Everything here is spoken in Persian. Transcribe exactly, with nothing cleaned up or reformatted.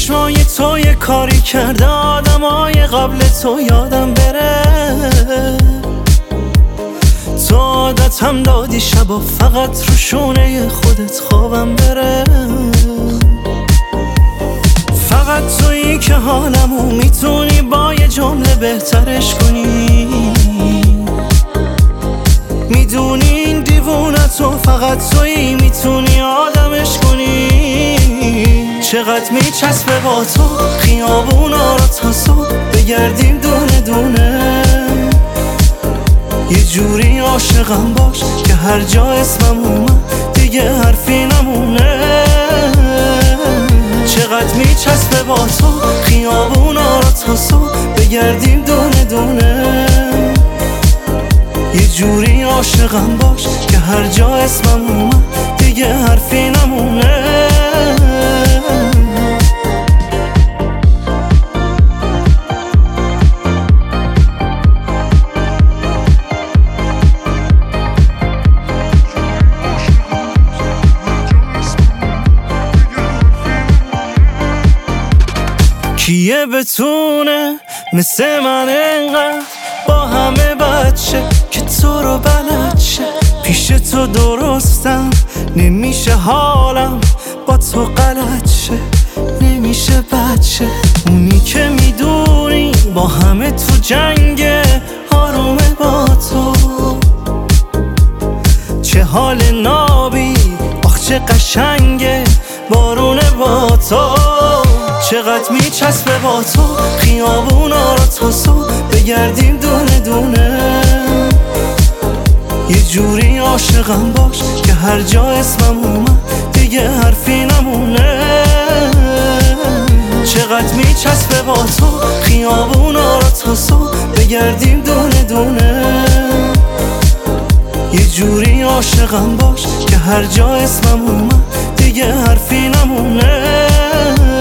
چشمای تو یه کاری کرده آدمای قبل تو یادم بره. تو عادت هم دادی شبا فقط رو شونه خودت خوابم بره. فقط تویی که حالمو میتونی با یه جمله بهترش کنی. میدونی این دیوونتو فقط تویی میتونی آدمش کنی. چقدر میچسبه با تو خیابونا رو تا صبح بگردیم دونه دونه. یه جوری عاشقم باش که هر جا اسمم اومد دیگه حرفی نمونه. چقدر میچسبه با تو خیابونا رو تا صبح بگردیم دونه دونه. یه جوری عاشقم باش که هر جا اسمم اومد دیگه حرفی نمونه. کیه بتونه مثل من انقدر با همه بچه که تو رو بلد شه. پیش تو درستم نمیشه حالم با تو غلط شه. نمیشه بچه اونی که میدونی با همه تو جنگه آرومه با تو. چه حال نابی آخ چه قشنگه بارونه با تو. چقدر میچسبه با تو خیابونا رو تا صبح بگردیم دونه دونه. یه جوری عاشقم باش که هر جا اسمم اومد دیگه حرفی نمونه. چقدر میچسبه با تو خیابونا رو تا صبح بگردیم دونه دونه. یه جوری عاشقم باش که هر جا اسمم اومد دیگه حرفی نمونه.